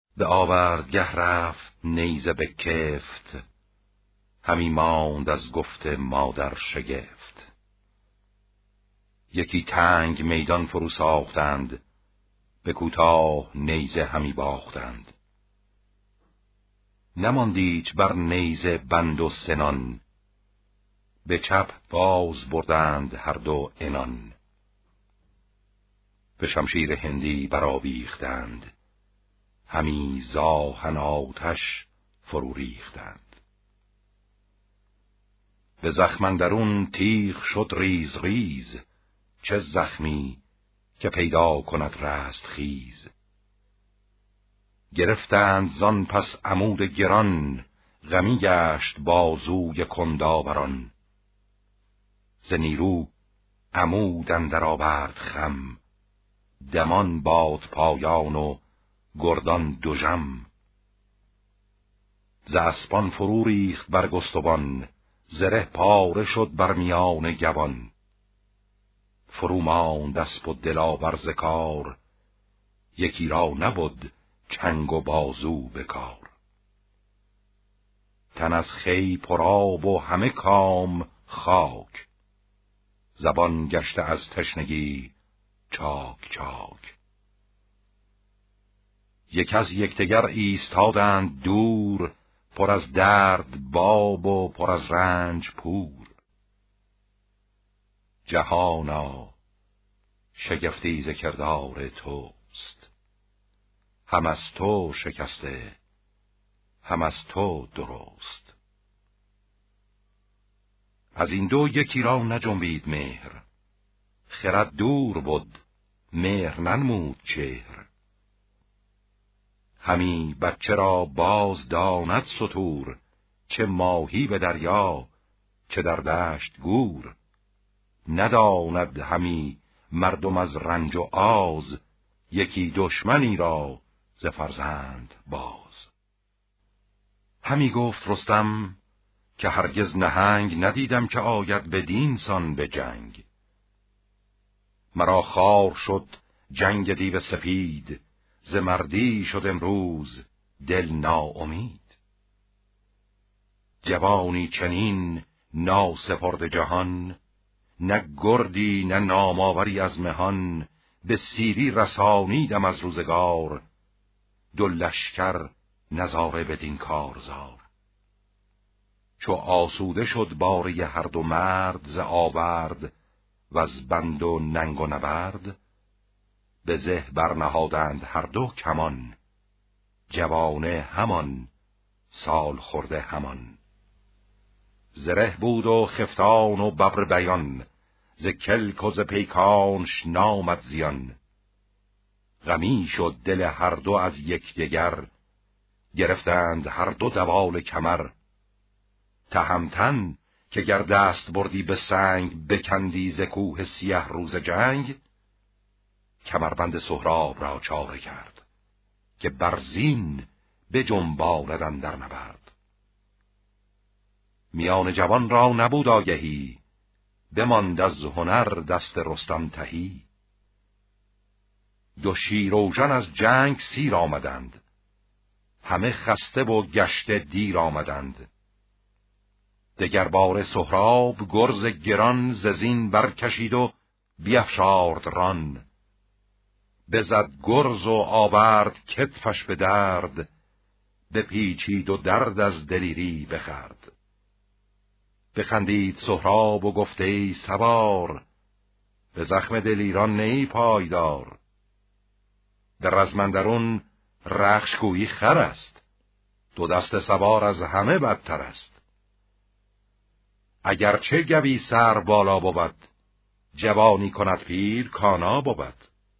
به آوردگه رفت نیزه به کفت، همی ماند از گفت مادر شگفت. یکی تنگ میدان فرو ساختند، به کوتاه نیزه همی باختند. نماندیچ بر نیزه بند و سنان، به چپ باز بردند هر دو عنان. به شمشیر هندی برآویختند، همی ز آهن آتش فرو ریختند. به زخم اندرون تیغ شد ریز ریز، چه زخمی که پیدا کند رست خیز. گرفتند زان پس عمود گران، غمی گشت بازوی کنداوران. ز نیرو عمود اندر آورد خم، دمان باد پایان و گردان دژم. ز اسپان فرو ریخت برگستوان، زره پاره شد بر میان گوان. فرو ماند اسپ و دلاور ز کار، یکی را نبد چنگ و بازو به کار. تن از خوی پرآب و همه کام خاک، زبان گشته از تشنگی چاک چاک. یک از یکدیگر ایستادند دور، پر از درد باب و پر از رنج پور. جهانا شگفتی ز کردار توست، هم از تو شکسته هم از تو درست. از این دو یکی را نجنبید مهر، خرد دور بود مهر ننمود چهر. همی بچه را باز داند ستور، چه ماهی به دریا چه در دشت گور. نداند همی مردم از رنج و آز، یکی دشمنی را ز فرزند باز. همی گفت رستم که هرگز نهنگ ندیدم که آید بدین سان به جنگ. مرا خوار شد جنگ دیو سپید، ز مردی شد امروز دل ناامید. جوانی چنین ناسپرد جهان، نه گردی نه نامآوری از مهان. به سیری رسانیدم از روزگار، دو لشکر نظاره بدین کارزار. چو آسوده شد باره هر دو مرد، ز آورد و از بند و ننگ و نبرد. به زه برنهادند هر دو کمان، جوانه همان سال خورده همان. زره بود و خفتان و ببر بیان، ز کلک و ز پیکانش نامد زیان. غمی شد دل هر دو از یکدیگر، گرفتند هر دو دوال کمر. تهمتن که گر دست بردی به سنگ، بکندی ز کوه سیه روز جنگ. کمربند سهراب را چاره کرد، که برزین بجنباند اندر نبرد. میان جوان را نبود آگهی، بماند از هنر دست رستم تهی. دو شیروژن از جنگ سیر آمدند، همه خسته و گشته دیر آمدند. دگر باره سهراب گرز گران، ز زین برکشید و بیفشارد ران. بزد گرز و آورد کتفش به درد، بپیچید و درد از دلیری بخورد. بخندید سهراب و گفت ای سوار، به زخم دلیران نی پایدار. در رزم اندرون رخش گویی خر است، دو دست سوار از همه بدتر است. اگرچه گوی سر بالا بود، جوانی کند پیر کانا بود.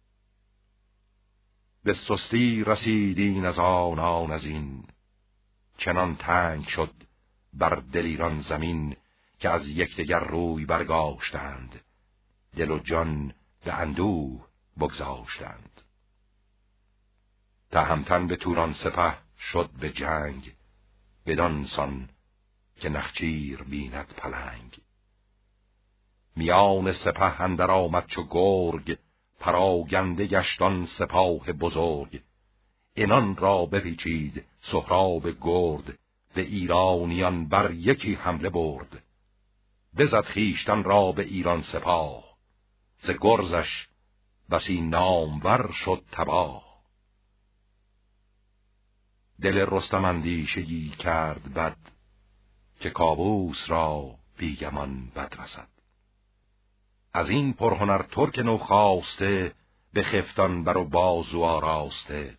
به سستی رسیدین از آن از این، چنان تنگ شد بر دلیران زمین. که از یکدیگر روی برگاشتند، دل و جان به اندوه بگذاشتند. تهمتن به توران سپه شد به جنگ، بدان سان که نخچیر بیند پلنگ. میان سپه اندر آمد چو گرگ، پراگنده گشتان سپاه بزرگ. انان را بپیچید سهراب گرد، به ایرانیان بر یکی حمله برد. بزد خویشتن را به ایران سپاه، ز گرزش بسی نامور شد تباه. دل رستم اندیشه‌ای کرد بد، که کاووس را بیگمان بد رسد. از این پرهنر ترک نو خواسته، به خفتان بر و بازو آراسته.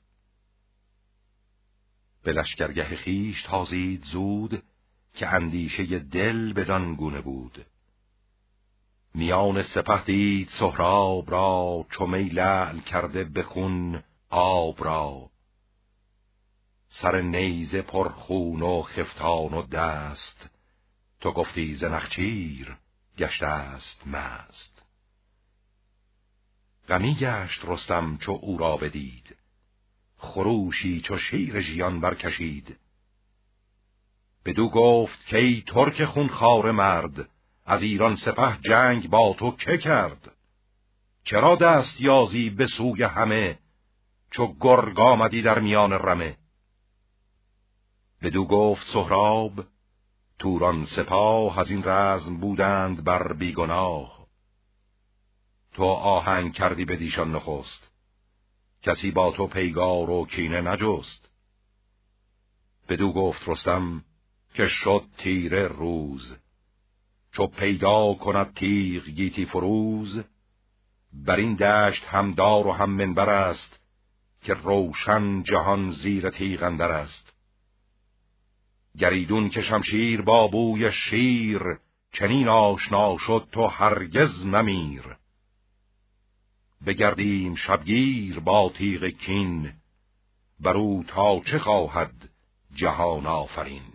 به لشکرگه خویش تازید زود، که اندیشه دل بدان گونه بود. میان سپه دید سهراب را، چو می لعل کرده به خون آب را. سر نیزه پر خون و خفتان و دست، تو گفتی ز نخچیر گشته است مست. غمی گشت رستم چو او را بدید، خروشی چو شیر ژیان برکشید. بدو گفت که ای ترک خونخوار مرد، از ایران سپه جنگ با تو که کرد؟ چرا دست یازی به سوی همه، چو گرگ آمدی در میان رمه؟ بدو گفت سهراب توران سپاه، از این رزم بودند بر بیگناه. تو آهنگ کردی به دیشان نخست، کسی با تو پیگار و کینه نجست. بدو گفت رستم که شد تیره روز، چو پیدا کند تیغ گیتی فروز. بر این دشت هم دار و هم منبر است، که روشن جهان زیر تیغ اندر است. گریدون که شمشیر با بوی شیر، چنین آشنا شد تو هرگز ممیر. بگردیم شبگیر با تیغ کین، برو تا چه خواهد جهان آفرین.